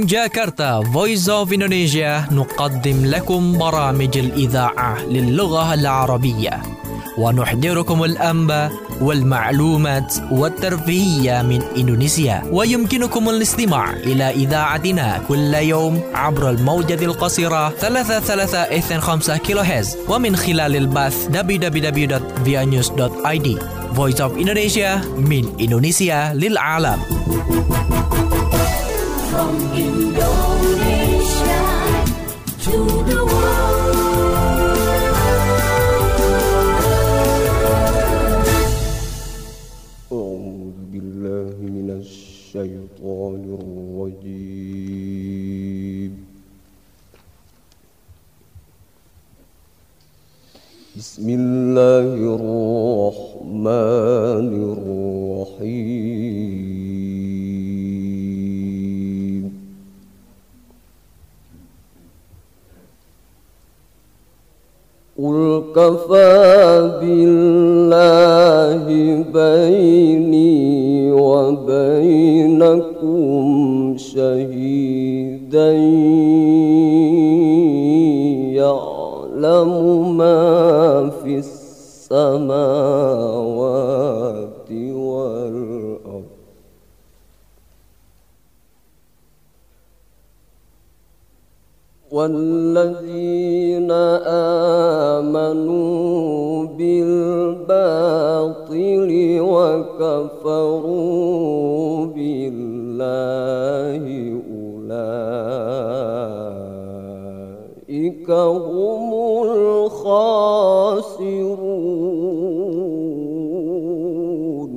جاكرتا Voice of Indonesia نقدم لكم برامج الإذاعة للغة العربية ونحضركم الأنباء والمعلومات والترفيهية من إندونيسيا، ويمكنكم الاستماع إلى إذاعتنا كل يوم عبر الموجة القصيرة 3325 كيلوهرتز ومن خلال البث www.vianews.id. Voice of Indonesia من إندونيسيا للعالم. From Indonesia to the world. أعوذ بالله من الشيطان الرجيم. بسم الله الرحمن الرحيم. قل كفى بالله بيني وبينكم شهيدا يعلم ما في السماوات والأرض والذين آمنوا بالباطل وكفروا بالله أولئك هم الخاسرون.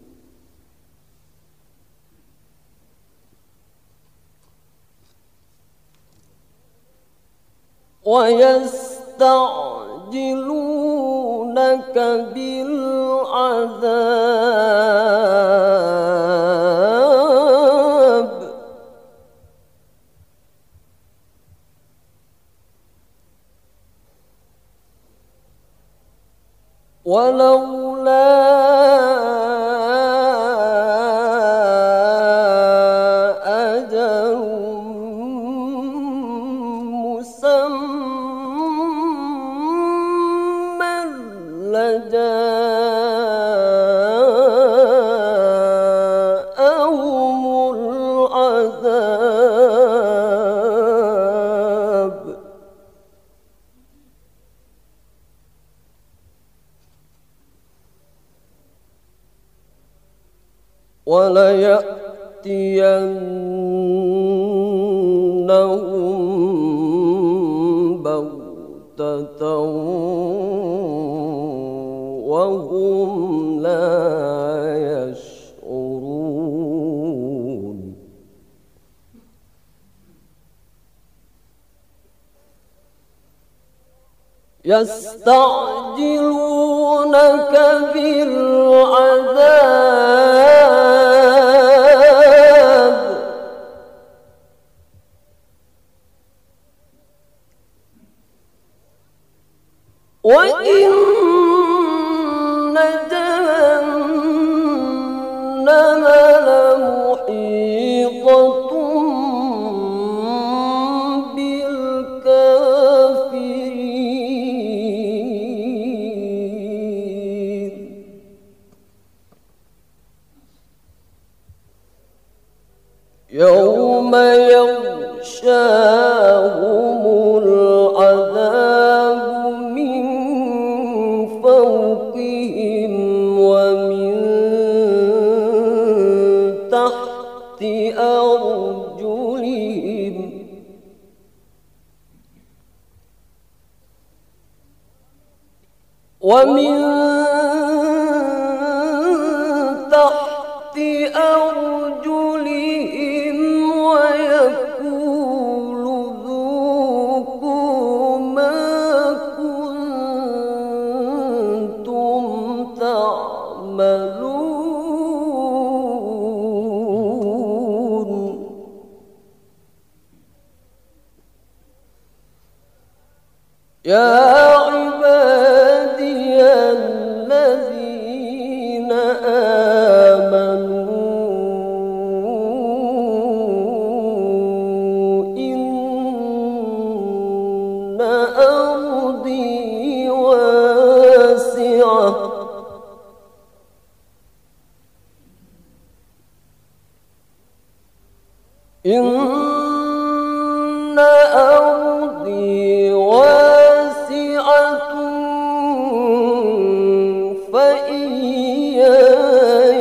ويستعجلونك بالعذاب ولولا أجل مسمى لجاءهم العذاب وليأتينهم بغتة وهم لا يشعرون. يستعجلونك بالعذاب وإن جهنم لمحيطة بالكافرين. يوم يغشاهم العذاب من فوقهم ومن تحت أرجلهم ومن تحت أرجلهم ويقول ذوقوا ما كنتم تعملون. يا عبادي الذين آمنوا إن أرضي واسعة فإياي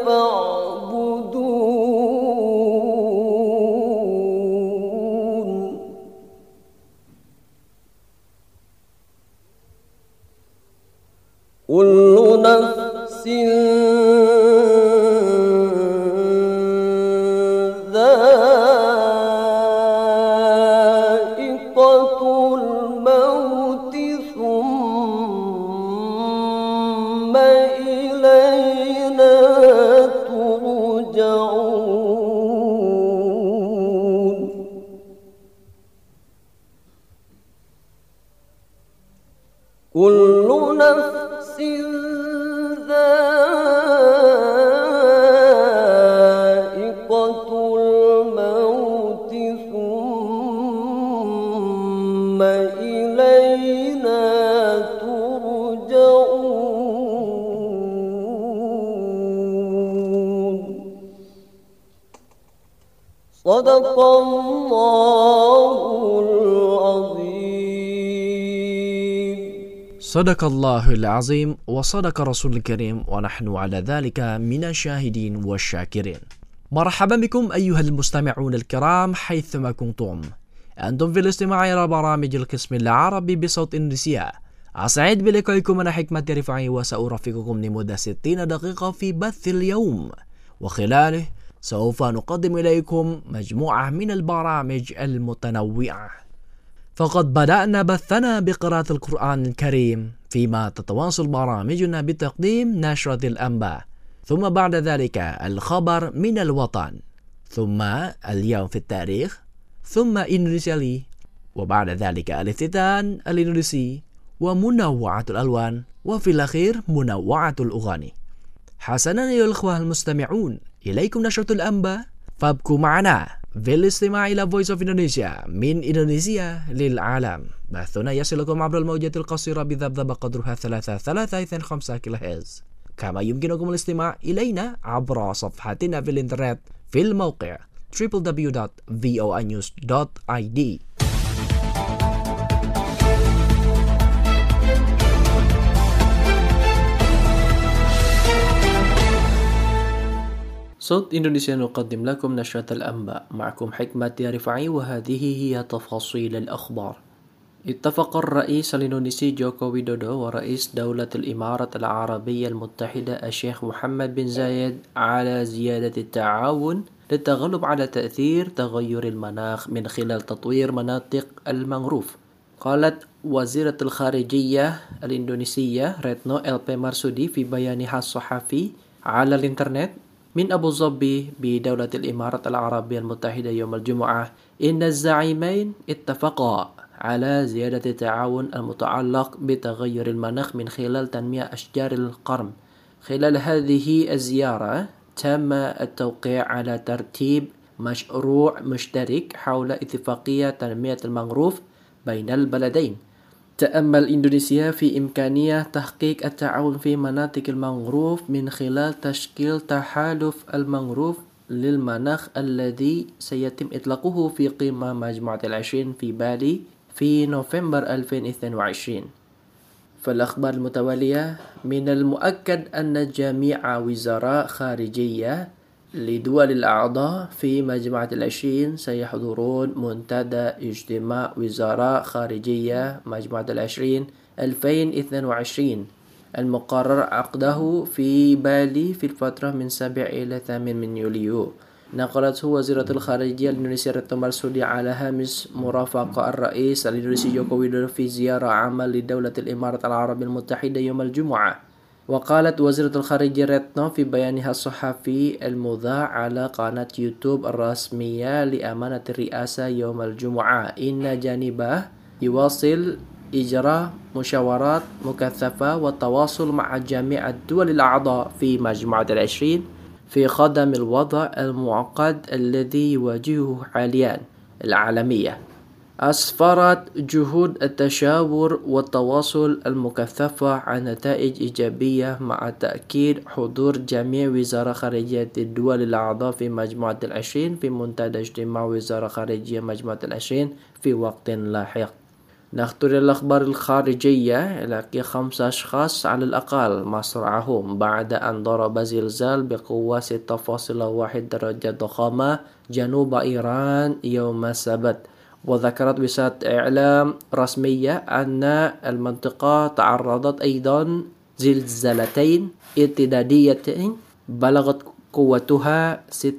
فاعبدون كل نفس ذائقة الموت ثم إلينا ترجعون كل نفس ذائقة الموت ثم إلينا ترجعون صدق الله العظيم. صدق الله العظيم وصدق رسول الكريم ونحن على ذلك من الشاهدين والشاكرين. مرحبا بكم أيها المستمعون الكرام حيثما كنتم، أنتم في الاستماع إلى برامج القسم العربي بصوت إندونيسيا. أسعد بلقائكم أنا حكمة رفاعي وسأرافقكم لمدة 60 دقيقة في بث اليوم، وخلاله سوف نقدم إليكم مجموعة من البرامج المتنوعة. فقد بدأنا بثنا بقراءة القرآن الكريم، فيما تتواصل برامجنا بتقديم نشرة الأنباء، ثم بعد ذلك الخبر من الوطن، ثم اليوم في التاريخ، ثم إندونيسيا لي، وبعد ذلك الافتتان الإندونيسي ومنوعة الألوان، وفي الأخير منوعة الأغاني. حسنا أيها الأخوة المستمعون، إليكم نشرة الأنباء، فابقوا معنا في الاستماع إلى Voice of Indonesia من إندونيسيا للعالم. بثنا يصلكم عبر الموجات القصيرة بذبذبة قدرها 3.5 كيلوهرتز، كما يمكنكم الاستماع إلينا عبر صفحتنا في الإنترنت في الموقع www.voinews.id. صوت إندونيسيا نقدم لكم نشرة الأنباء، معكم حكمة رفاعي، وهذه هي تفاصيل الأخبار. اتفق الرئيس الإندونيسي جوكو ويدودو ورئيس دولة الإمارات العربية المتحدة الشيخ محمد بن زايد على زيادة التعاون للتغلب على تأثير تغير المناخ من خلال تطوير مناطق المانغروف. قالت وزيرة الخارجية الإندونيسية ريتنو LP مارسودي في بيانها الصحفي على الإنترنت من أبو ظبي بدولة الإمارات العربية المتحدة يوم الجمعة إن الزعيمين اتفقا على زيادة التعاون المتعلق بتغير المناخ من خلال تنمية أشجار القرم. خلال هذه الزيارة تم التوقيع على ترتيب مشروع مشترك حول اتفاقية تنمية المانغروف بين البلدين. تأمل إندونيسيا في إمكانية تحقيق التعاون في مناطق المانغروف من خلال تشكيل تحالف المانغروف للمناخ الذي سيتم إطلاقه في قمة مجموعة العشرين في بالي في نوفمبر 2022. فالأخبار المتوالية: من المؤكد أن جميع وزراء خارجية لدول الأعضاء في مجموعة العشرين سيحضرون منتدى اجتماع وزراء خارجية مجموعة العشرين 2022 المقرر عقده في بالي في الفترة من 7 إلى 8 من يوليو. نقلته وزيرة الخارجية الإندونيسية ريتنو مارسودي على هامش مرافقة الرئيس الإندونيسي جوكو ويدودو في زيارة عامة لدولة الإمارات العربية المتحدة يوم الجمعة. وقالت وزيرة الخارجية ريتنو في بيانها الصحفي المذاع على قناة يوتيوب الرسمية لأمانة الرئاسة يوم الجمعة إن جانبه يواصل إجراء مشاورات مكثفة والتواصل مع جميع الدول الأعضاء في مجموعة العشرين في خدم الوضع المعقد الذي يواجهه حاليا العالمية. أسفرت جهود التشاور والتواصل المكثفة عن نتائج إيجابية مع تأكيد حضور جميع وزراء خارجية الدول الأعضاء في مجموعة العشرين في منتدى اجتماع وزراء خارجية مجموعة العشرين في وقت لاحق. نختار الأخبار الخارجية لقي 5 أشخاص على الأقل مصرعهم بعد أن ضرب زلزال بقوة 6.1 درجة ضخامة جنوب إيران يوم السبت. وذكرت وسائل إعلام رسمية أن المنطقة تعرضت أيضا زلزالتين ارتداديتين بلغت قوتها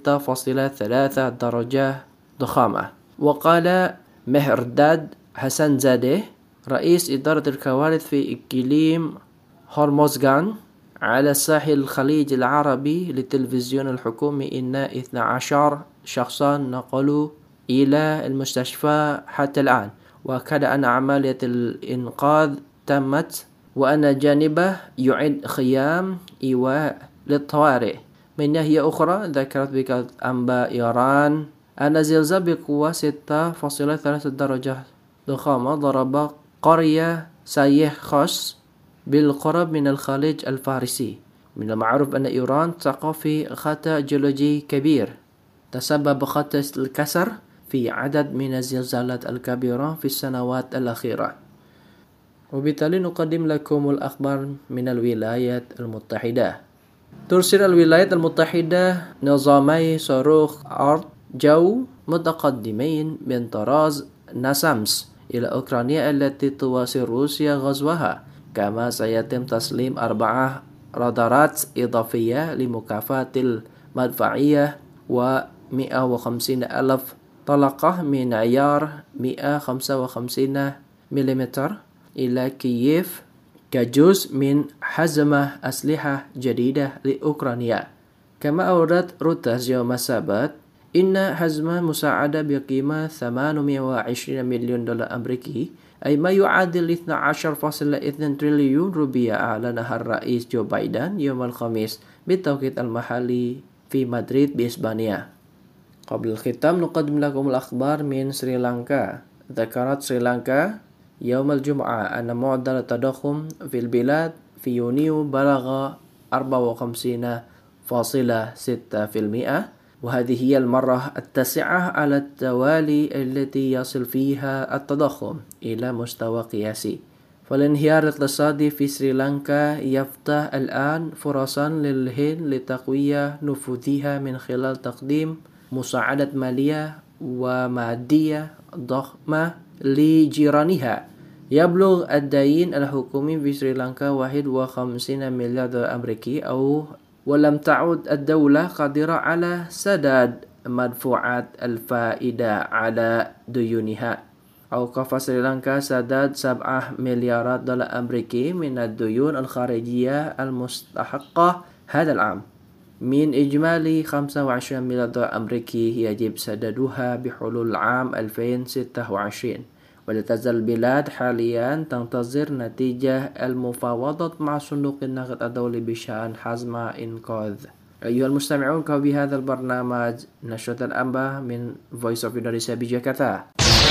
6.3 درجة ضخامة. وقال مهرداد حسن زاده رئيس إدارة الكوارث في إقليم هرمزغان على ساحل الخليج العربي للتلفزيون الحكومي إن 12 شخصا نقلوا إلى المستشفى حتى الآن، وكاد أن عملية الإنقاذ تمت وأن جانبه يعد خيام إيواء للطوارئ. من ناحية أخرى ذكرت وكالة أنباء إيران أن زلزال بقوة 6.3 درجة ضخامة ضرب قرية سايخوس بالقرب من الخليج الفارسي. من المعروف أن إيران تقع في خطأ جيولوجي كبير تسبب خطأ الكسر في عدد من الزلزالات الكبيرة في السنوات الأخيرة. وبالتالي نقدم لكم الأخبار من الولايات المتحدة. ترسل الولايات المتحدة نظامي صاروخ أرض جو متقدمين من طراز ناسامس إلى أوكرانيا التي تواصل روسيا غزوها، كما سيتم تسليم 4 رادارات إضافية لمكافحة المدفعية و150,000 طلقة من عيار 155 ملم إلى كييف كجزء من حزمة أسلحة جديدة لأوكرانيا. كما أوردت رويترز يوم السبت إن حزمة مساعدة بقيمة 820 مليون دولار أمريكي، أي ما يعادل 12.2 تريليون روبية، أعلنها الرئيس جو بايدن يوم الخميس بالتوقيت المحلي في مدريد بإسبانيا. قبل الختام نقدم لكم الأخبار من سريلانكا. ذكرت سريلانكا يوم الجمعة أن معدل التضخم في البلاد في يونيو بلغ 54.6%، وهذه هي المرة التاسعة على التوالي التي يصل فيها التضخم إلى مستوى قياسي. فالانهيار الاقتصادي في سريلانكا يفتح الآن فرصا للهند لتقوية نفوذها من خلال تقديم مساعدة مالية ومادية ضخمة لجيرانها. يبلغ الدين الحكومي في سريلانكا 51 مليار دولار أمريكي، ولم تعد الدولة قادرة على سداد مدفوعات الفائدة على ديونها. أوقف سريلانكا سداد 7 مليارات دولار أمريكي من الديون الخارجية المستحقة هذا العام، من إجمالي 25 مليار دولار أمريكي يجب سدادها بحلول عام 2026. ولا تزال البلاد حاليا تنتظر نتيجة المفاوضات مع صندوق النقد الدولي بشأن حزم إنقاذ. أيها المستمعون، بهذا البرنامج نشرة الأنباء من Voice of Indonesia بجاكرتا.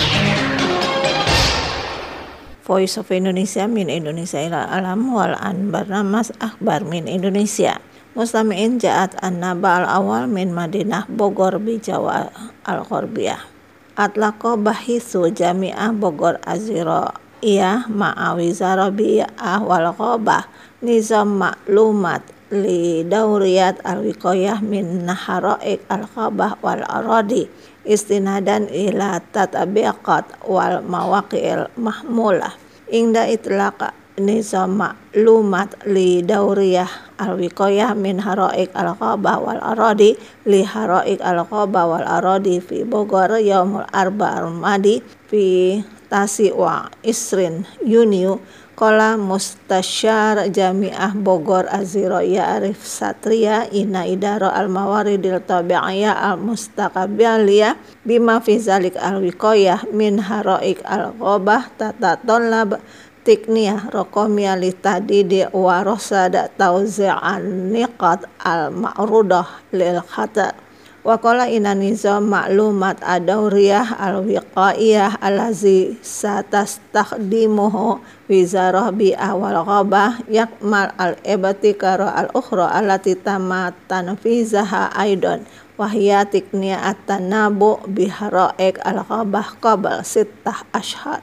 Voice of Indonesia min Indonesia ila alam wal an barnamas akhbar min Indonesia. Mustami'in ja'at an-naba al-awal min Madinah Bogor bi Jawa al-Qorbiyah. Atlaqo bahisu jami'ah Bogor Aziraiyah ma'a wizara bi'ah wal qabah nizam maklumat li dauriyat al-wiqayah min naharaik al-qabah wal aradi istinadan ila tatabiqat wal mawaqi'il mahmulah ingda itlaqa nizam maklumat li dauriyah al-wiqayah min haraik al-qabah wal aradi li haraik al-qabah wal aradi fi Bogor yaumul arba al-madi fi tasi wa isrin Yuniu. Qala mustasyar jami'ah Bogor Aziraiyah Arif Satria inna idara al-mawaridil tabi'iyah al-mustaqabiliyah bima fi zalik al-wiqayah min haraik al-qabah tatatallab tikniyah rokomiyah litadidi wa rosada tauzi'an niqat al-ma'rudah lil khatar Wa qala inna nizam ma'lumat ad-dauriyah al-wiqaiyah allazi satastakhdimuhu wizarah bi'ah wal ghabah yakmal al-ibtikara al-ukhra allati tama tanfizaha aidan wa hiya tikniya at-tanabu bihara'ik al-ghabah qabl 6 ashhar.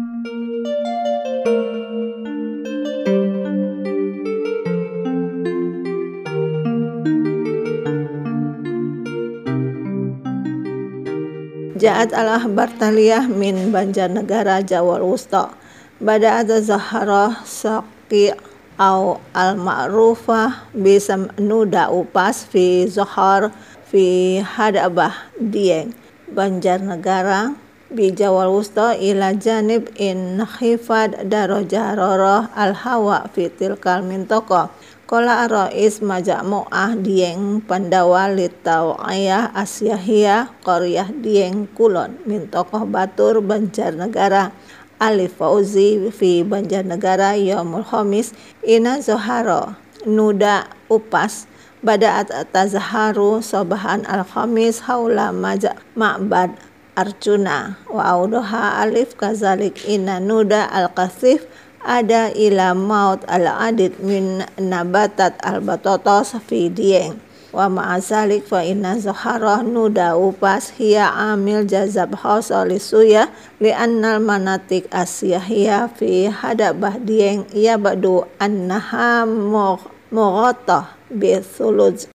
Ja'at al-ahbar taliyah min Banjarnegara Jawa Wusta. Bada'at Zahara Saqi au al-ma'rufah bisam nuda upas fi Zohar fi Hadabah Dieng Banjarnegara bi Jawa Wusta ila janib in khifad darajah rarah al-hawa fi tilkal mintaqah. Qala ar-rais majmu'ah Dieng Pandawa litaw'iyah asyahiyah qaryah Dieng Kulon min tokoh Batur Banjarnegara Alif Fauzi fi Banjarnegara yaumul khamis ina zoharo nuda upas bada'at tazharu sobahan al-khamis haula ma'bad Arjuna wa audoha alif kazalik ina nuda al-kasif ada ila maut al-adid min nabatat al-batatas fi Dieng wa ma'azalik fa inna zoharah nuda upas hiya amil jazab khasa lisuyah li annal manatik asyahiyah fi Hadabah Dieng ya badu annaha mughatah bi thuluj.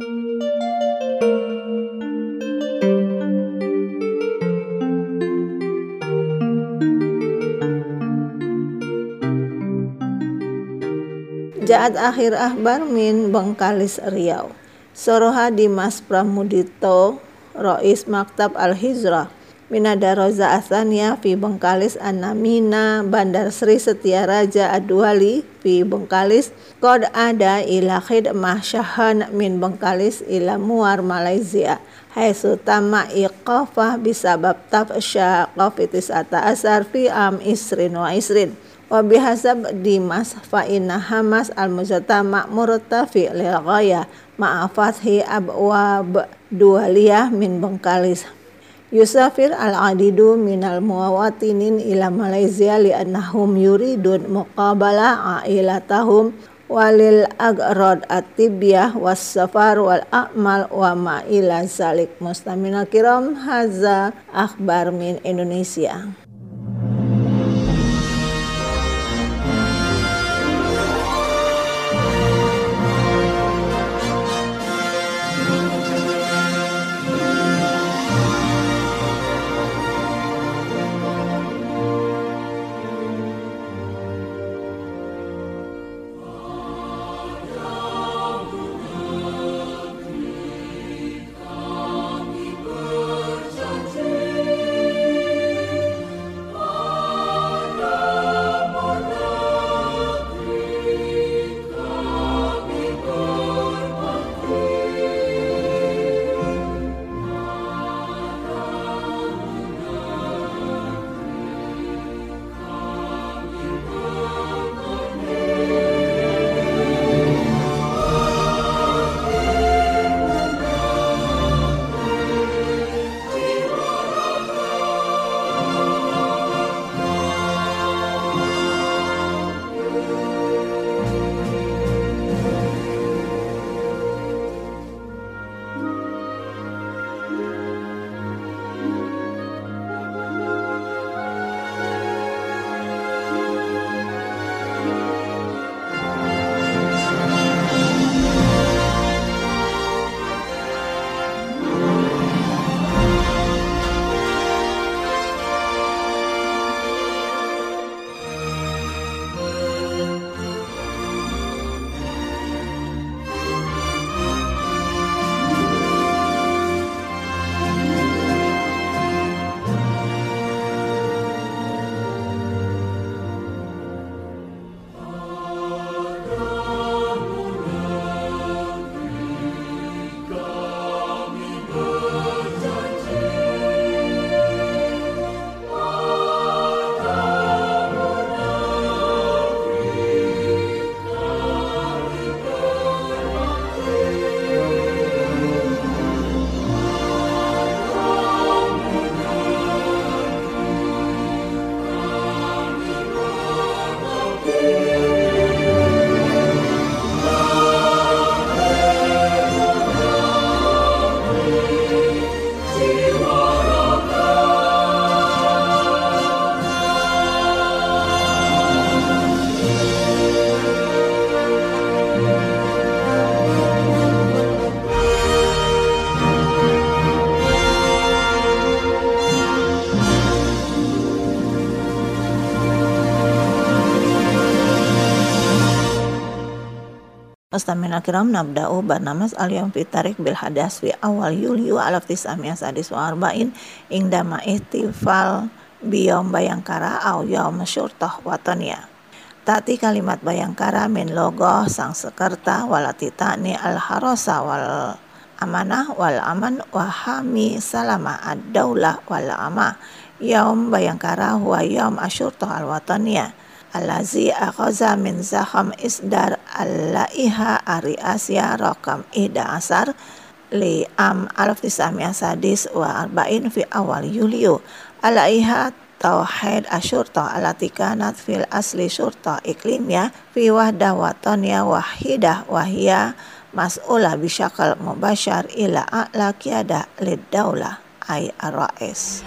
Ja'at akhir ahbar min Bengkalis Riau. Soroha Dimas Pramudito Rais Maktab Al-Hijrah Minadaroza Asania fi Bengkalis Anamina Bandar Sri Setia Raja Adwali fi Bengkalis Qad ada ila khidmah syahan min Bengkalis ila Muar Malaysia haitsu tama iqafah bisabab tafsya qafitis asar fi am isrin wa isrin. Wa bihasab Dimas fa inna Hamas al-mujtama murtafi lil ghaya ma'a fathi abwab dualiyah min Bengkalis. Yusafir al-adidu minal muwatinin ila Malaysia li annahum yuridun muqabala ailatahum walil agrad at-tibyah was safar wal a'mal wa ma ila zalik. Mustamina kiram haza akhbar min Indonesia. Mustamina kiram nabda'u barnamas al-yawm fi tarik bil hadas fi awal Yulyo 1940 indama ihtifal biyom bayangkara au yawm syurtah wataniya. Tati kalimat bayangkara min logo sang sekerta walati ta'ni al-harasa wal amanah wal aman wahami salama ad-daulah wal amah. Yawm bayangkara huwa yawm asyurtah al-wataniya Allazi akhaza min zaham isdar al-laiha ari Asia rakam 11 li am 1940 fi awal Yulyo al-laiha tauhid asyurta allati kanat fil asli syurta iklimya fi wahdah wataniyah wahidah wahia mas'ulah bisyakal mubasyar ila a'la qiyadah lid-daulah ay ar-rais.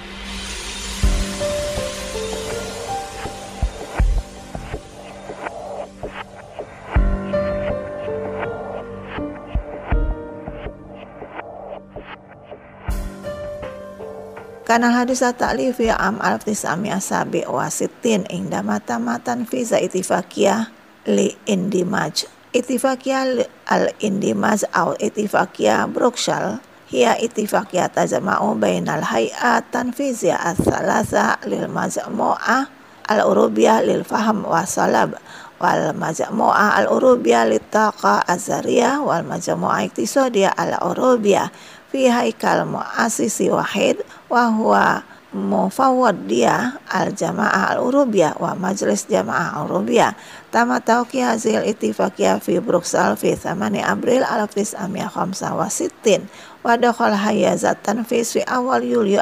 Kanal hadis at-ta'lifi am 1967 ingda matan fi itifaqiyah li indimaj. Itifaqiyah al-indimaj au itifaqiyah Bruxelles hiya itifaqiyah tajma'u bainal hay'at tanfiziyah ats-tsalatsa lil majmu'ah al-urubiyah lil fahm wa salab wal majmu'ah al-urubiyah lit taqa az-zariyah wal majmu'ah iktisadiyah al-urubiyah fi haikal mu'assisi wahid wa huwa mufawwadiyah al-jama'ah al-urubiyah wa majlis jama'ah al-urubiyah tama tauqi hazil ittifaqiyah fi Bruxelles fi 8 April 1965 wa dakhal hayazat tanfiz fi awal Yulyo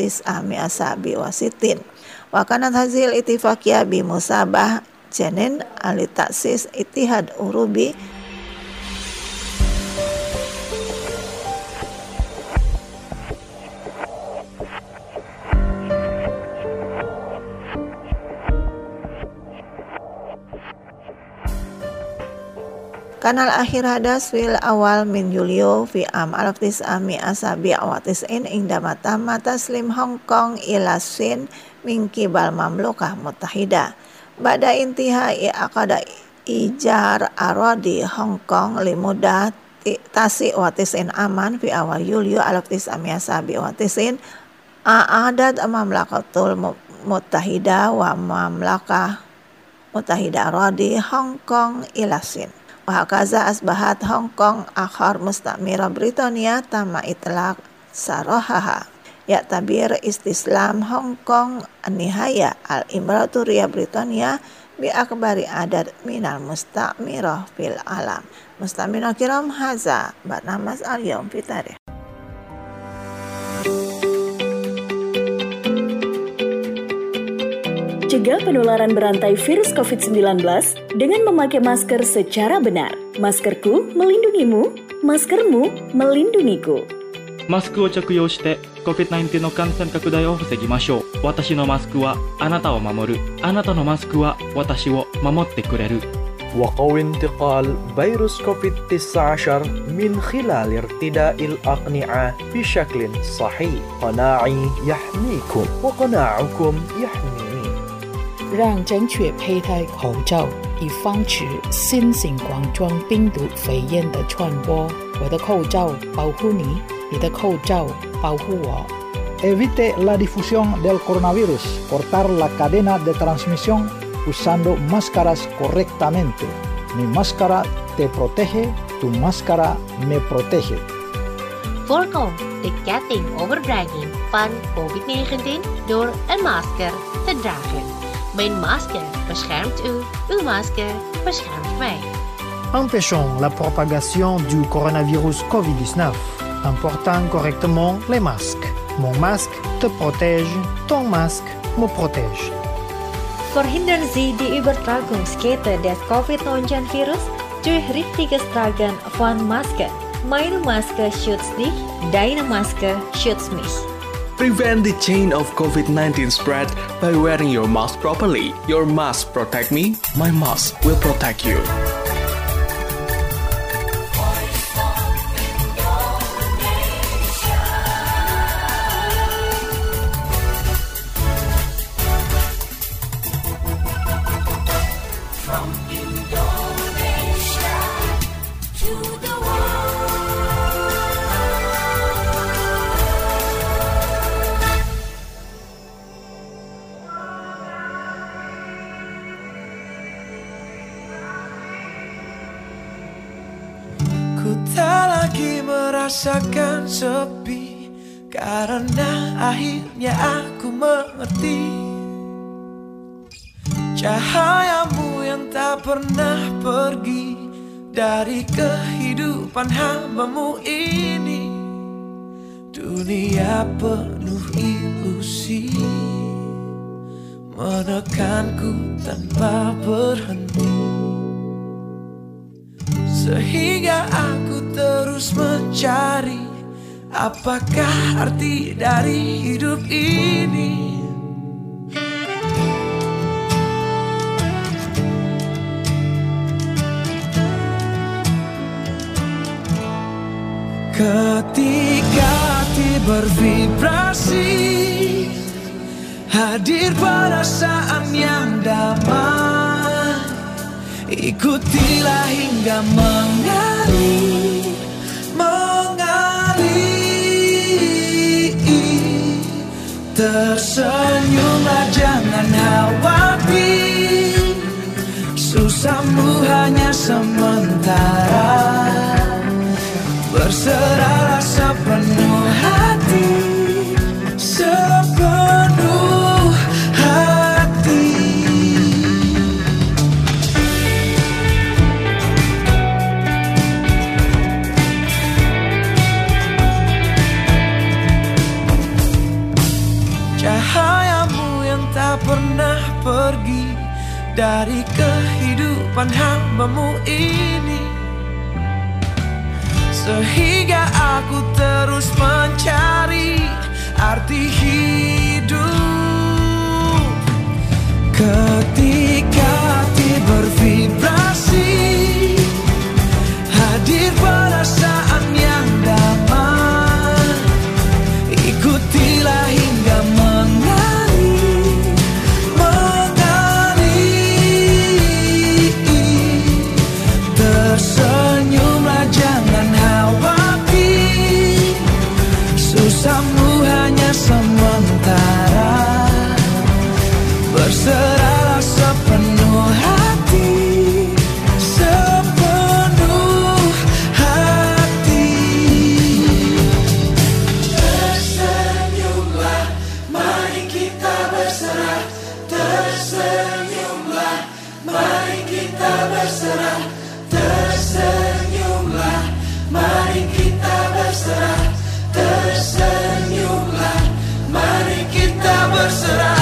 1967 wa kanat hazil ittifaqiyah bi musabah janin al-ta'sis ittihad urubi. Kanal akhir hadas fil awal min Yulyo fi am 1997 ingda matama taslim Hong Kong ila Sin min kibal mamlukah mutahida. Ba'da intihai aqada ijar aradi Hong Kong limudah tasi watisin aman fi awal Yulyo 1997 a'adat mamlakatul mutahida wa mamlakah mutahida aradi Hong Kong ila Sin. Wahakaza asbahat Hong Kong akhar mustamira Britania tama itlaq sarahaha yaktabir istislam Hong Kong nihaya al-Imperatoriyah Britania bi akbari adad minal mustamirah fil alam. Mustamina kiram haza barnamas al-yawm fi tarikh. Cegah penularan berantai virus COVID-19 dengan memakai masker secara benar. Maskerku melindungimu, maskermu melindungiku. マスクを着用して COVID-19 の感染拡大を防ぎましょう。私のマスクはあなたを守る。あなたのマスクは私を守ってくれる。 وقوي انتقال فيروس كوفيد-19 من خلال ارتداء الأقنعة بشكل صحيح. قناعي يحميكم وقناعكم يحميني. 让正确佩戴口罩，以防止新型冠状病毒肺炎的传播。我的口罩保护你，你的口罩保护我。 Evite la difusión del coronavirus. Cortar la cadena de transmisión usando máscaras correctamente. Mi máscara te protege, tu máscara me protege. Voorkom de ketting overdraging van COVID-19 door een masker te dragen. Mijn masker beschermt u, uw masker beschermt mij. Empêchons la propagation du coronavirus COVID-19 en portant correctement les masques. Mon masque te protège, ton masque me protège. Verhindern Sie die Übertragungskette des Covid-19-Virus durch richtiges Tragen von Masken. Meine Maske schützt dich, deine Maske schützt mich. Prevent the chain of COVID-19 spread by wearing your mask properly. Your mask protect me, my mask will protect you. From Indonesia. rasakan sepi, karena akhirnya aku mengerti cahayamu yang tak pernah pergi dari kehidupan hambamu ini. Dunia penuh ilusi, menekanku tanpa berhenti, sehingga aku terus mencari apakah arti dari hidup ini. Ketika hati bervibrasi, hadir perasaan yang damai, ikutilah hingga mengalir, tersenyumlah jangan khawatir, susahmu hanya sementara, berserahlah sepenuh hati, sepenuh hati. Cahayamu yang tak pernah pergi dari kehidupan hambamu ini, sehingga aku terus mencari arti hidup. Ketika hati bervibrasi, hadir perasaan yang damai, ikutilah hingga tersenyumlah jangan khawatir, susahmu hanya sementara, berserahlah sepenuh hati, sepenuh hati. Tersenyumlah, mari kita berserah. Tersenyumlah, mari kita berserah. Tersenyumlah, mari kita berserah. Tersenyumlah, mari kita berserah.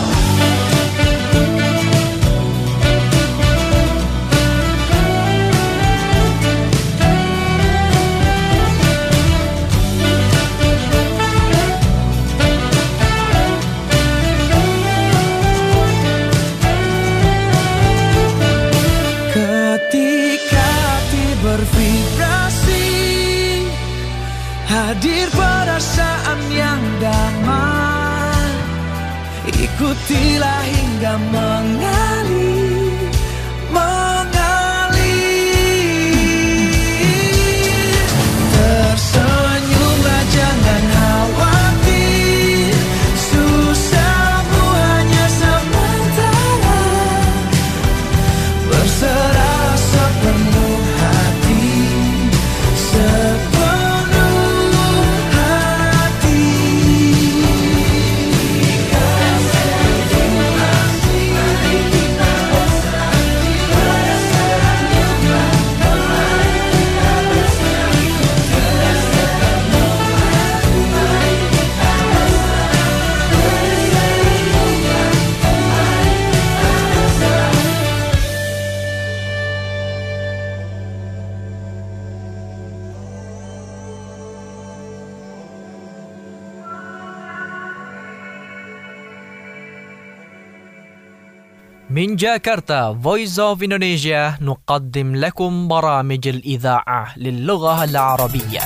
Bervibrasi, hadir perasaan yang damai, ikutilah hingga mengalir, tersenyumlah jangan khawatir, susahmu hanya sementara, berserah sepenuh hati, sepenuh hati. من جاكرتا Voice of Indonesia نقدم لكم برامج الإذاعة للغة العربية.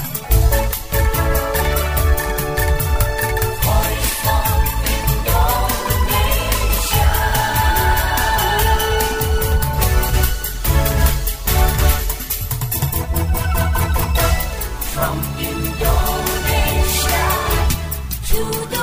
From Indonesia to the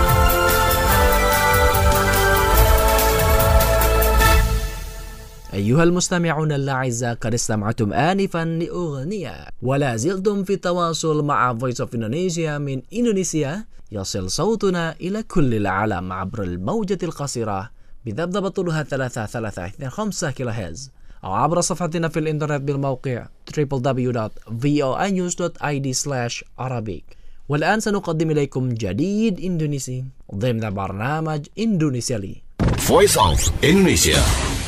world. أيها المستمعون الأعزاء، قد استمعتم آنفا لأغنية ولا زلتم في التواصل مع Voice of Indonesia من إندونيسيا. يصل صوتنا إلى كل العالم عبر الموجة القصيرة بذبذبة طولها 3325 كيلوهرتز أو عبر صفحتنا في الإنترنت بالموقع www.voinews.id/Arabic. والآن سنقدم إليكم جديد إندونيسي ضمن برنامج إندونيسيا لي. Voice of Indonesia.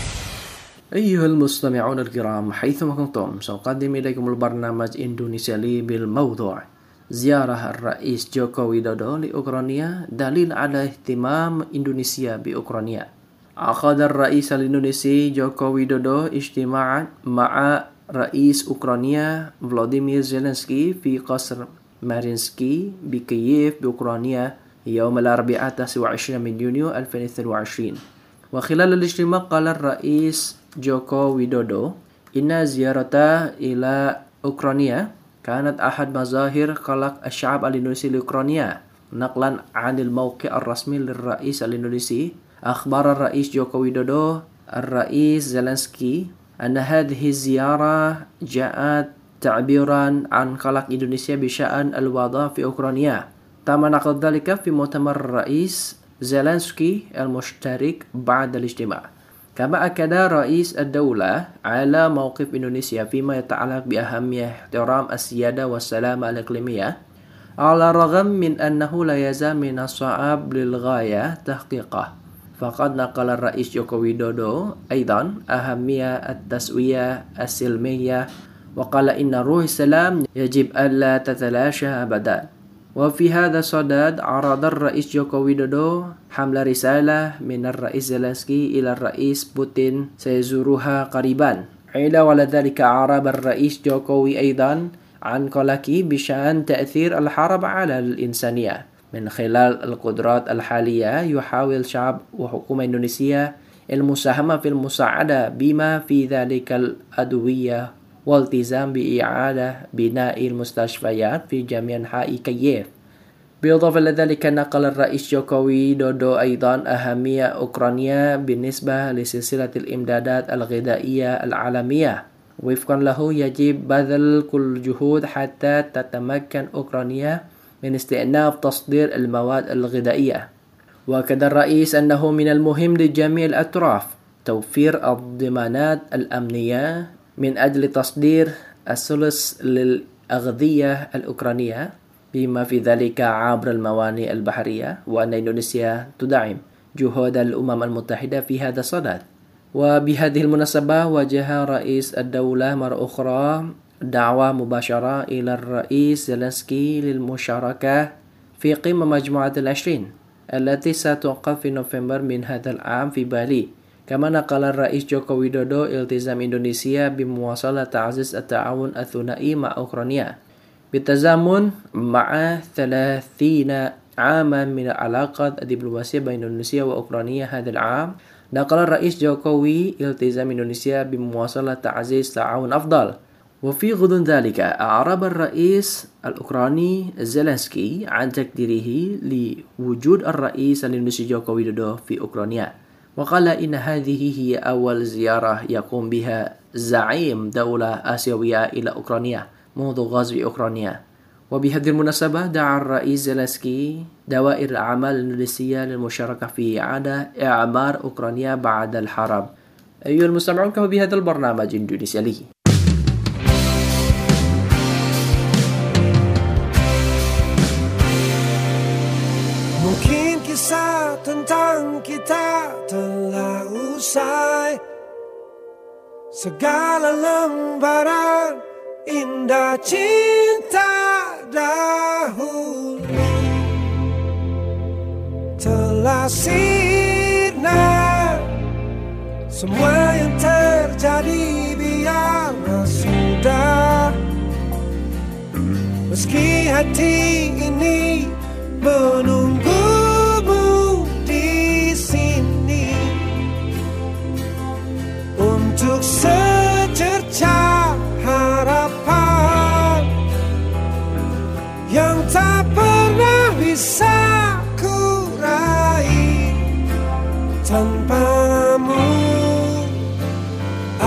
أيها المستمعون الكرام حيثما كنتم، سأقدم إليكم البرنامج إندونيسيا لي بالموضوع زيارة الرئيس جوكو ويدودو لأوكرانيا دليل على اهتمام إندونيسيا بأوكرانيا. عقد الرئيس الإندونيسي جوكو ويدودو اجتماعا مع رئيس أوكرانيا فلاديمير زيلينسكي في قصر مارينسكي بكييف بأوكرانيا يوم الأربعاء 29 من يونيو 2022. وخلال الاجتماع قال الرئيس جوكو ويدودو إن زيارته إلى أوكرانيا كانت أحد مظاهر قلق الشعب الإندونيسي لأوكرانيا. نقلا عن الموقع الرسمي للرئيس الإندونيسي، أخبر الرئيس جوكو ويدودو الرئيس زيلينسكي أن هذه الزيارة جاءت تعبيرا عن قلق إندونيسيا بشأن الوضع في أوكرانيا. تم نقل ذلك في مؤتمر الرئيس زيلينسكي المشترك بعد الاجتماع. كما أكد رئيس الدولة على موقف إندونيسيا فيما يتعلق بأهمية احترام السيادة والسلامة الإقليمية، على الرغم من أنه لا يزال من الصعب للغاية تحقيقه. فقد نقل الرئيس جوكو ويدودو أيضا أهمية التسوية السلمية، وقال إن روح السلام يجب ألا تتلاشى أبدا. وفي هذا الصدد عرض الرئيس جوكو ويدودو حمل رسالة من الرئيس زيلينسكي إلى الرئيس بوتين سيزورها قريبا. على ذلك أعرب الرئيس جوكوي أيضا عن قلقه بشأن تأثير الحرب على الإنسانية. من خلال القدرات الحالية يحاول شعب وحكومة إندونيسيا المساهمة في المساعدة بما في ذلك الأدوية والالتزام بإعادة بناء المستشفيات في جميع أنحاء كييف. بالإضافة إلى ذلك نقل الرئيس جوكو ويدودو أيضا أهمية أوكرانيا بالنسبة لسلسلة الإمدادات الغذائية العالمية. وفقا له يجب بذل كل جهود حتى تتمكن أوكرانيا من استئناف تصدير المواد الغذائية. وأكد الرئيس أنه من المهم لجميع الأطراف توفير الضمانات الأمنية من أجل تصدير الثلث للأغذية الأوكرانية بما في ذلك عبر الموانئ البحرية، وأن إندونيسيا تدعم جهود الأمم المتحدة في هذا الصدد. وبهذه المناسبة وجه رئيس الدولة مرة أخرى دعوة مباشرة إلى الرئيس زيلينسكي للمشاركة في قمة مجموعة العشرين التي ستعقد في نوفمبر من هذا العام في بالي. كما نقل الرئيس جوكو ويدودو التزام إندونيسيا بمواصلة تعزيز التعاون الثنائي مع أوكرانيا بالتزامن مع 30 عاما من العلاقات الدبلوماسية بين إندونيسيا وأوكرانيا هذا العام. نقل الرئيس جوكوي التزام إندونيسيا بمواصلة تعزيز تعاون أفضل. وفي غضون ذلك أعرب الرئيس الأوكراني زيلينسكي عن تقديره لوجود الرئيس الإندونيسي جوكو ويدودو في أوكرانيا، وقال إن هذه هي أول زيارة يقوم بها زعيم دولة آسيوية إلى أوكرانيا منذ غزو أوكرانيا. وبهذه المناسبة دعا الرئيس زيلينسكي دوائر الأعمال الإندونيسية للمشاركة في إعادة إعمار أوكرانيا بعد الحرب. أيها المستمعون، كما بهذا البرنامج إندونيسيا لي. Mungkin kisah tentang kita telah usai, segala lembaran indah cinta dahulu telah sirna. Semua yang terjadi biarlah sudah, meski hati ini menunggumu di sini untuk secerca harapan yang tak pernah bisa ku raih tanpamu.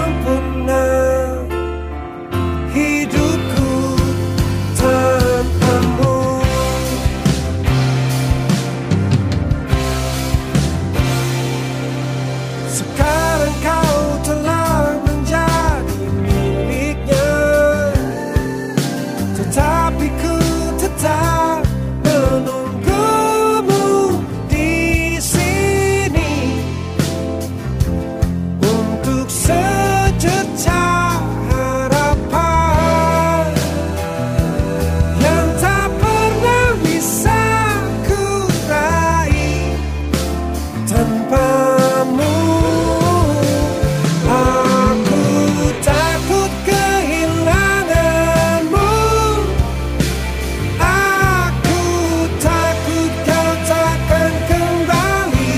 sempurna hidupku tanpamu. Sekarang kau telah menjadi miliknya, tetapi ku tetap menunggumu di sini untuk sejuta harapan yang tak pernah bisa ku raih tanpamu. Aku takut kehilanganmu, aku takut kau takkan kembali.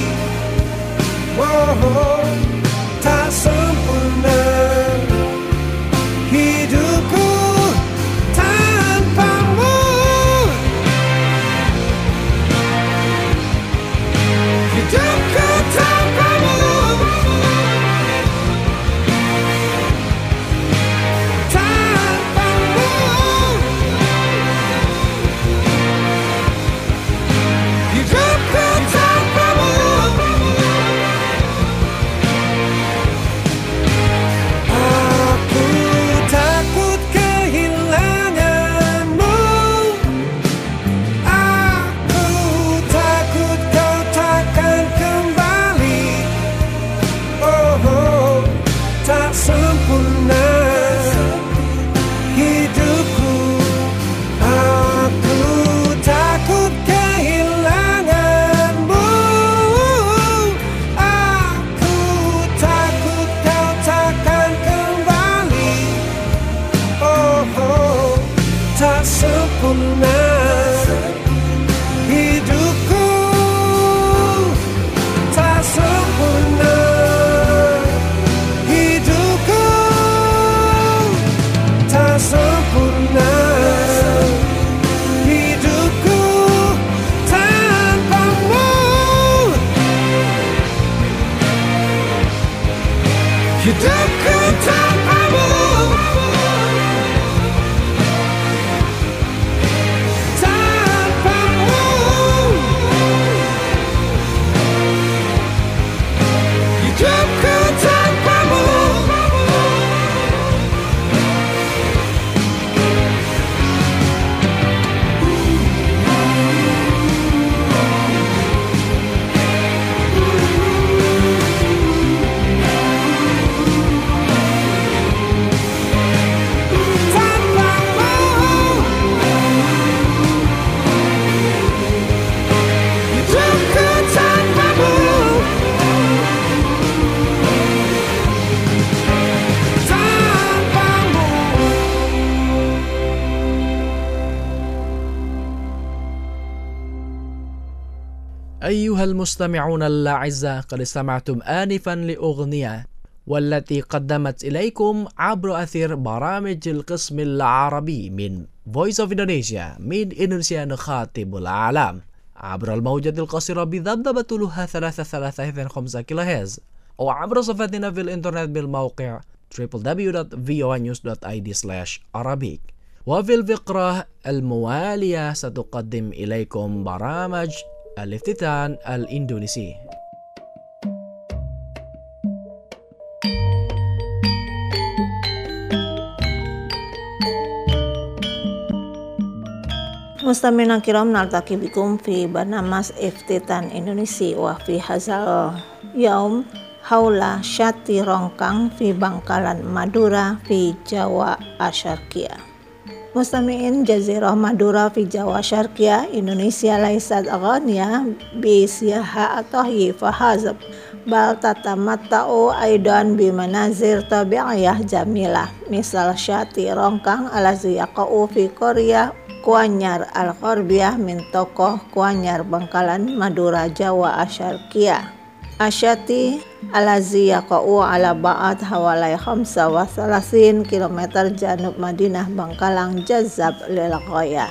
Oh, tak sempurna hidupku tanpamu. Hidupku tanpamu. Hidupku tanpamu. Aku takut kehilanganmu, aku takut kau takkan kembali. Oh, tak sempurna hidupku. Aku takut kehilanganmu, aku takut kau takkan kembali. Oh, tak sempurna hidupku, tak sempurna hidupku, tak sempurna hidupku tanpamu. Hidupku tanpamu. Tanpamu. Hidupku tanpamu. Hidupku tanpamu. أيها المستمعون الأعزاء، قد استمعتم آنفا لأغنية والتي قدمت إليكم عبر أثير برامج القسم العربي من Voice of Indonesia من إندونيسيا نخاطب العالم عبر الموجة القصيرة بذبذبة طولها 3.5 كيلوهرتز أو عبر صفحتنا في الإنترنت بالموقع www.voanews.id/Arabic. وفي الفقرة الموالية ستقدم إليكم برامج الافتتان الإندونيسي. مستمعينا الكرام، نلتقي بكم في برنامج افتتان إندونيسي وفي هذا اليوم حول شاتي رongkang في Bangkalan Madura في Jawa Asharkia. مستمعين، جزيرة مادورا في جوا شرقية إندونيسيا ليست غنية بسياحة الطهي فحسب، بل تتمتع أيضا بمناظر طبيعية جميلة مثل شاطئ رongkang الذي يقع في قرية Kuanyar Al-Gharbiah من tokoh Kuanyar Bangkalan Madura Jawa Asharkia. Asyati alazi yaqa'u ala ba'ad hawalai 35 km janub Madinah Bangkalang jazab lil ghaya.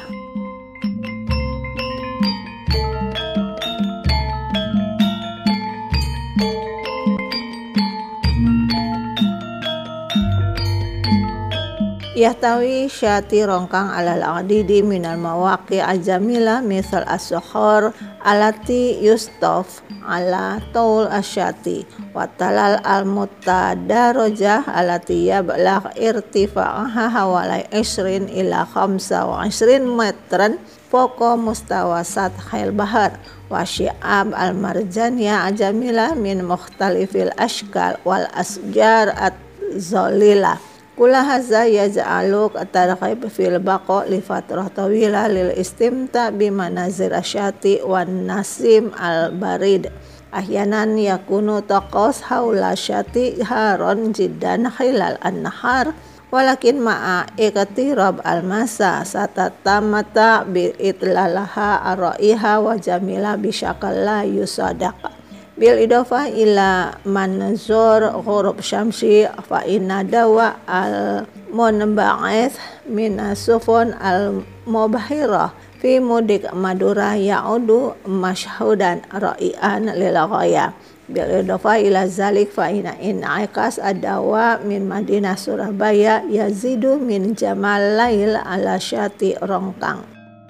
Yahtawi syati rongkang alal adidi minal mawaqi ajamila misal as-sukhur alati yustaf ala taul asyati wa talal al-mutadarojah alati yablagh irtifa'aha hawalai 20 ila 25 metran foko mustawa sathil bahar wa syi'ab al-marjaniyah ajamila min mukhtalifil ashkal wal asjar at-zalila. Kula hadza yaj'aluk targhib fil baqa li fatrah tawila lil istimta bi manazir asyati wan nasim al barid. Ahyanan yakunu taqas haula syati haron jiddan khilal an-nahar walakin ma'a iqtirab al masa satatamata bi itlalaha araiha wa jamila bi syakal la yusadaq. Bil idofah ila manzur ghurub syamsi fa inna dawa al munba'ith min asufun al mubahirah fi mudik madura ya'udu mashhudan ra'ian lil ghaya. Bil idofah ila zalik fa inna in'iqas adawa min Madinah Surabaya yazidu min jamal lail ala syati rongkang.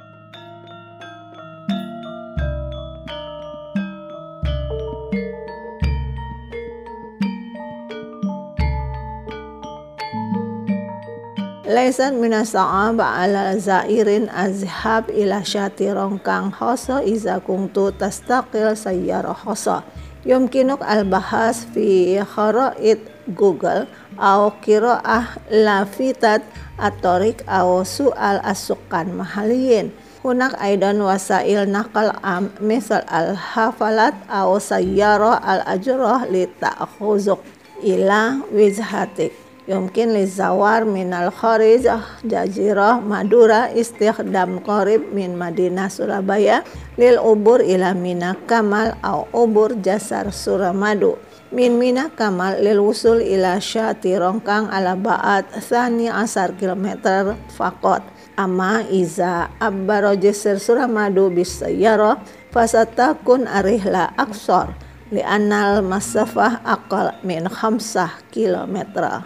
Laisan minas sa'aba ala zairin azhab ila syati rongkang khoso iza kuntu tastaqil sayyara khoso. Yumkinuk al-bahas fi kharaid Google au qira'ah lafitat at-tariq au su'al as-sukan mahaliyin. Hunak aidan wasail naqal am misal al-hafalat au sayyara al-ajrah li ta'khuzuk ila wijhatik. Yumkin lizawar minal kharij jazirah Madura istikhdam qarib min Madinah Surabaya lil ubur ila Mina Kamal au ubur Jasar Suramadu min Mina Kamal lil wusul ila syati rongkang ala ba'at thani asar kilometer faqat. Amma iza abbaro Jasar Suramadu bisayyara fasatakun arihla aksor li annal masafah aqal min 5 kilometer.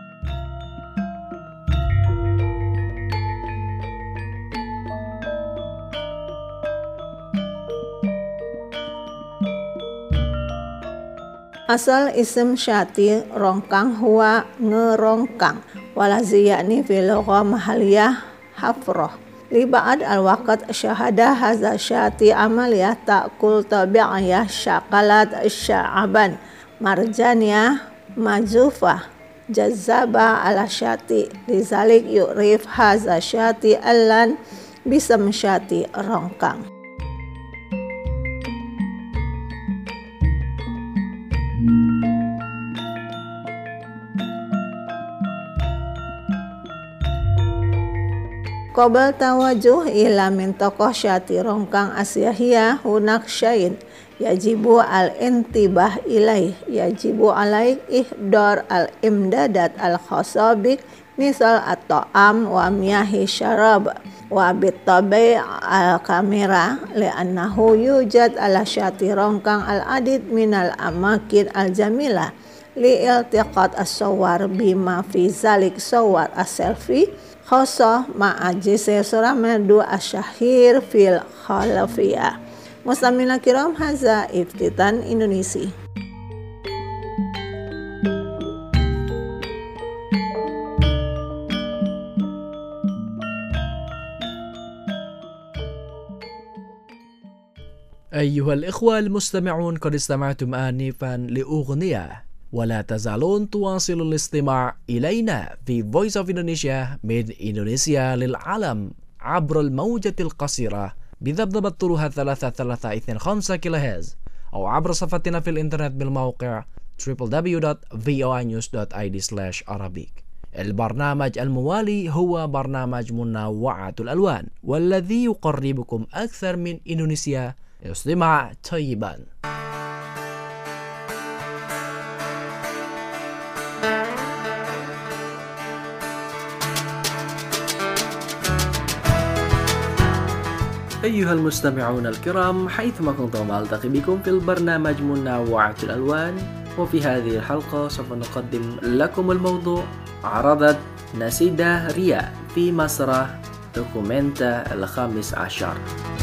Asal ism syati rongkang huwa ngerongkang walazi yakni fil lugha mahaliyah hafroh li ba'd al waqt syahada hadza syati amaliyah ta'kul tabi'iyah syakalat sya'aban marjaniyah majufah jazaba ala syati lizalik yu'rif hadza syati allan bisam syati rongkang. Qabal tawajuh ila min tokoh syati rongkang asyahiyah hunak syain yajibu al-intibah ilaih yajibu alaik ihdar al-imdadat al-khasabik misal at-ta'am wa miyahi syarab wa bitabai al-kamera li'annahu yujad ala syati rongkang al-adid minal amakin al-jamilah li'iltiqat as-sawar bima fi zalik sawar as-selfie khosoh ma'ajise Suramadu asyahir fil khalafiyah. Mustamina kiram haza iftitan Indonesia. أيها الإخوة المستمعون قد استمعتم آنفا لأغنية ولا تزالون تواصلوا الاستماع إلينا في Voice of Indonesia من إندونيسيا للعالم عبر الموجة القصيرة بذبذبة طولها 3325 كيلوهرتز أو عبر صفحتنا في الإنترنت بالموقع www.voinews.id/Arabic. البرنامج الموالي هو برنامج منوعة الألوان والذي يقربكم أكثر من إندونيسيا. استمع طيبا. أيها المستمعون الكرام، حيثما كنتم ألتقي بكم في البرنامج منوعة الألوان، وفي هذه الحلقة سوف نقدم لكم الموضوع عرضت نسيدة ريا في مسرح دوكومنتا الخامس عشر.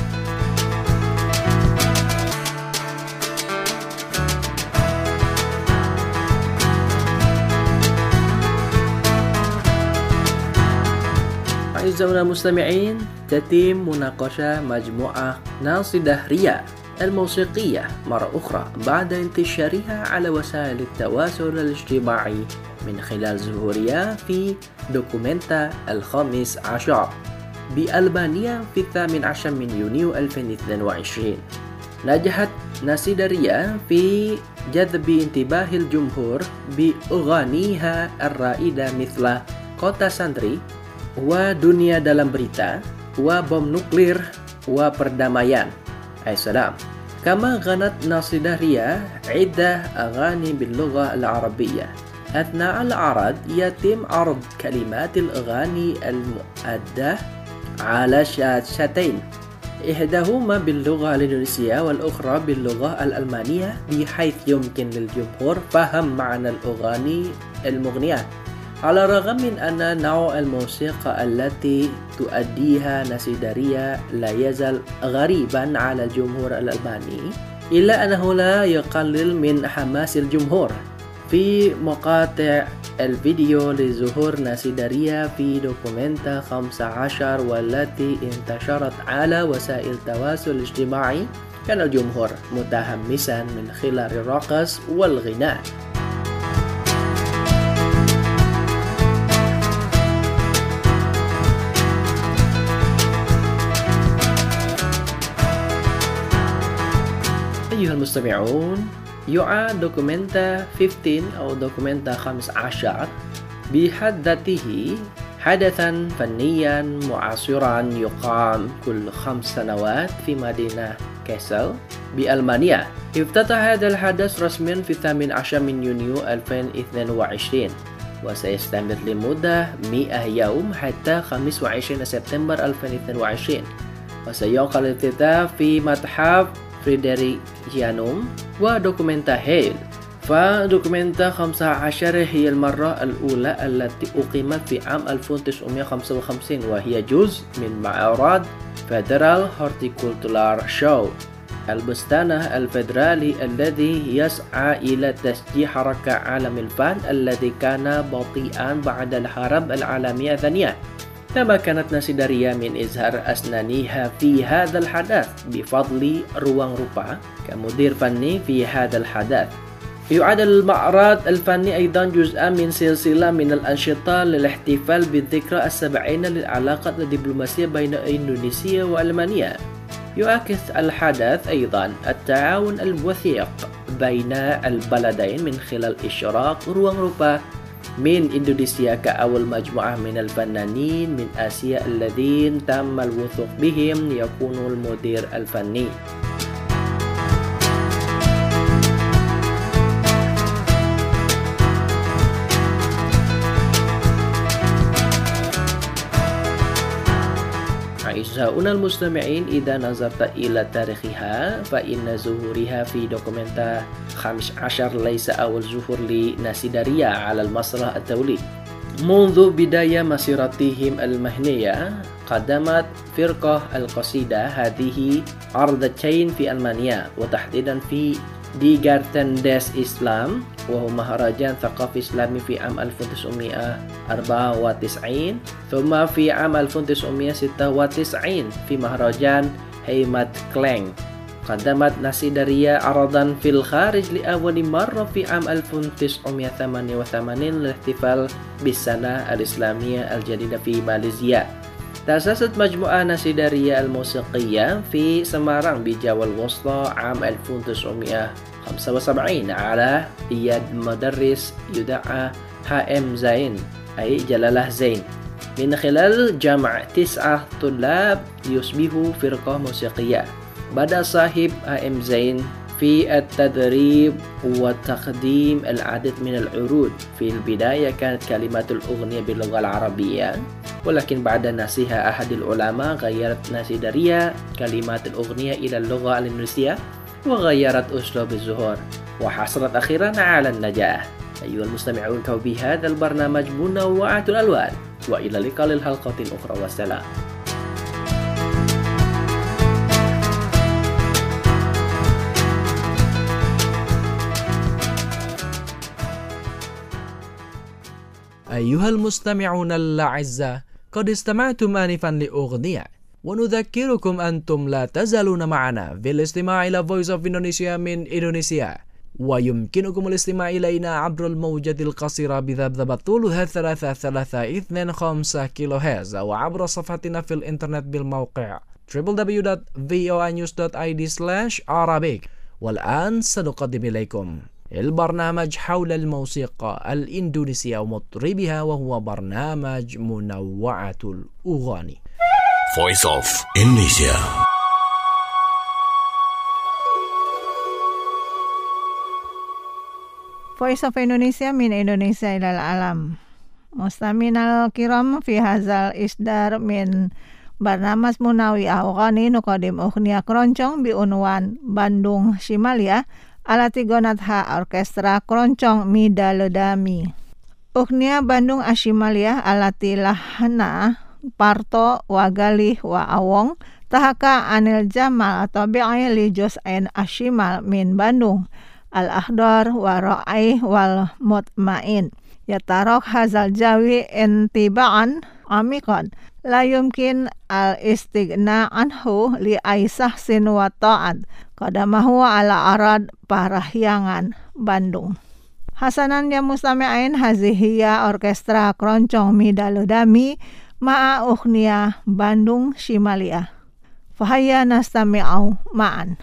أعزائنا المستمعين، تتم مناقشة مجموعة ناصدة ريا الموسيقية مرة أخرى بعد انتشارها على وسائل التواصل الاجتماعي من خلال ظهورها في دوكومنتا الخامس عشر بألبانيا في 18 من يونيو 2022. نجحت ناصدة ريا في جذب انتباه الجمهور بأغانيها الرائدة مثل كوتا سانتري ودنيا dalam berita وبوم نوكلير وبردamaian السلام. كما غنت ناصدة ريا عدة أغاني باللغة العربية. أثناء العرض يتم عرض كلمات الأغاني المؤدة على شاشتين، إحداهما باللغة الإندونيسية والأخرى باللغة الألمانية، بحيث يمكن للجمهور فهم معنى الأغاني المغنية. على الرغم من أن نوع الموسيقى التي تؤديها ناصدة ريا لا يزال غريبا على الجمهور الألباني، إلا أنه لا يقلل من حماس الجمهور. في مقاطع الفيديو لظهور ناصدة ريا في دوكومنتا 15 والتي انتشرت على وسائل التواصل الاجتماعي، كان الجمهور متحمسا من خلال الرقص والغناء. أيها المستمعون، يعد دوكومنتا 15 أو دوكومنتا 15 بحد ذاته حدثا فنيا معاصرا يقام كل 5 سنوات في مدينة كاسل بألمانيا. افتتح هذا الحدث رسميا في 18 من يونيو 2022 وسيستمر لمدة 100 يوم حتى 25 سبتمبر 2022، وسيقع الافتتاح في متحف فريدريكيانوم ودوكومنتا هيل. فدوكومنتا 15 هي المرة الأولى التي أقيمت في عام 1955، وهي جزء من معرض فيدرال هورتيكولتورال شو البستان الفيدرالي الذي يسعى إلى تشجيع حركة عالم الفن الذي كان بطيئا بعد الحرب العالمية الثانية. تمكنت ناصدة ريا من إظهار أسنانها في هذا الحدث بفضل روان روبا كمدير فني في هذا الحدث. يعد المعرض الفني أيضا جزءا من سلسلة من الأنشطة للاحتفال بالذكرى 70 للعلاقات الدبلوماسية بين إندونيسيا وألمانيا. يعكس الحدث أيضا التعاون الوثيق بين البلدين من خلال إشراك روان روبا من إندونيسيا كأول مجموعة من الفنانين من آسيا الذين تم الوثوق بهم يكونوا المدير الفني. أعزائنا المستمعين، إذا نظرت إلى تاريخها فإن ظهورها في دوكومنتا 15 ليس أول ظهور لناصدة ريا على المسرح الدولي. منذ بداية مسيرتهم المهنية قدمت فرقة القصيدة هذه عرضتين في ألمانيا، وتحديدا في دي جارتن داس إسلام، وهو مهرجان ثقافي إسلامي في عام 1994، ثم في عام 1996 في مهرجان هيمات كلانج. قدمت ناصدة ريا عرضا في الخارج لأول مرة في عام 1988 للاحتفال بالسنة الإسلامية الجديدة في ماليزيا. تأسست مجموعة ناصدة ريا الموسيقية في سمارang بجاوة الوسطى عام 1975 على يد مدرس يدعى HM زين أي جلالة زين، من خلال جمع 9 طلاب ليصبحوا فرقة موسيقية. بدأ صاحب HM زين في التدريب وتقديم العديد من العروض. في البداية كانت كلمات الأغنية باللغة العربية، ولكن بعد نصيحة أحد العلماء غيرت ناصدة ريا كلمات الأغنية إلى اللغة الإندونيسية وغيرت أسلوب الظهور، وحصلت أخيرا على النجاح. أيها المستمعون بهذا البرنامج منوعات الألوان وإلى اللقاء للحلقة الأخرى والسلام. أيها المستمعون الأعزاء، قد استمعتم آنفا لأغنية، ونذكركم أنتم لا تزالون معنا في الاستماع إلى Voice of Indonesia من إندونيسيا، ويمكنكم الاستماع إلينا عبر الموجة القصيرة بذبذبة طولها 325 كيلوهرتز أو عبر صفحتنا في الإنترنت بالموقع www.voanews.id/Arabic. والآن سنقدم إليكم البرنامج حول الموسيقى الإندونيسية ومطربها، وهو برنامج منوعة الأغاني. Voice of Indonesia. Voice of Indonesia min Indonesia ilal alam. Mustaminal kiram fi hazal isdar min barnamas munawi aghani nuqadim ughniya keroncong bi unwan Bandung Shimalia alati gonatha orkestra keroncong Mida Ledami. Ughniya Bandung Ashimalia alati lahana Parto wa Galih wa Awong tahaka Anil Jamal atau bi'ai li Jos'ain Ashimal min Bandung al-Ahdar wa Ra'ai wal Mutmain yatarok hazal jawi intiba'an amikan la yumkin al-istighna anhu li aisah sin wa ta'ad qadamahu ala arad parahyangan Bandung. Hasanan ya mustami'ain hazihiya orkestra keroncong Mida Ledami ma'a ughniya Bandung Shimalia. Fahaya nastami'au ma'an.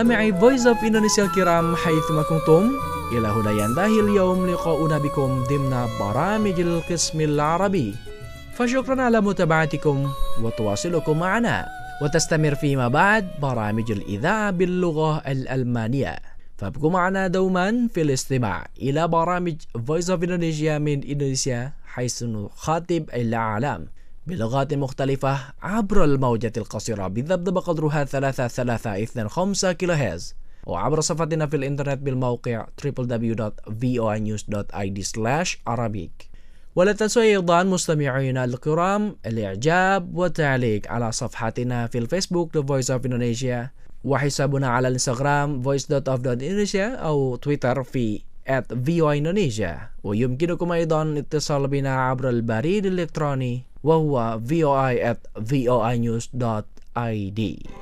مستمعي Voice of Indonesia الكرام حيثما كنتم إلى هنا ينتهي اليوم لقاؤنا بكم ضمن برامج القسم العربي، فشكرا على متابعتكم وتواصلكم معنا، وتستمر فيما بعد برامج الإذاعة باللغة الألمانية، فابقوا معنا دوما في الاستماع إلى برامج Voice of Indonesia من إندونيسيا، حيث نخاطب العالم بلغات مختلفة عبر الموجة القصيرة بذبذب قدرها 3325 كيلوهرتز، وعبر صفحتنا في الإنترنت بالموقع www.voinews.id/Arabic. ولا تنسوا أيضا مستمعينا الكرام الإعجاب والتعليق على صفحتنا في الفيسبوك The Voice of Indonesia، وحسابنا على الانستغرام voice.of.indonesia أو تويتر في @voindonesia. ويمكنكم أيضا الاتصال بنا عبر البريد الإلكتروني وهو voi@voinews.id.